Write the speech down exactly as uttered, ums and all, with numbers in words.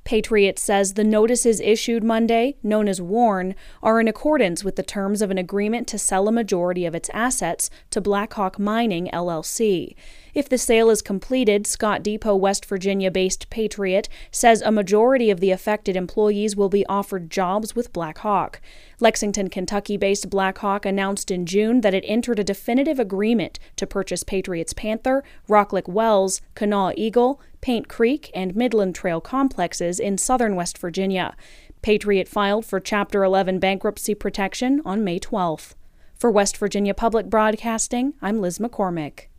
Patriot says the notices issued Monday, known as WARN, are in accordance with the terms of an agreement to sell a majority of its assets to Blackhawk Mining, L L C. If the sale is completed, Scott Depot, West Virginia-based Patriot says a majority of the affected employees will be offered jobs with Blackhawk. Lexington, Kentucky-based Blackhawk announced in June that it entered a definitive agreement to purchase Patriot's Panther, Rocklick Wells, Kanawha Eagle, Paint Creek, and Midland Trail complexes in southern West Virginia. Patriot filed for Chapter eleven bankruptcy protection on May twelfth. For West Virginia Public Broadcasting, I'm Liz McCormick.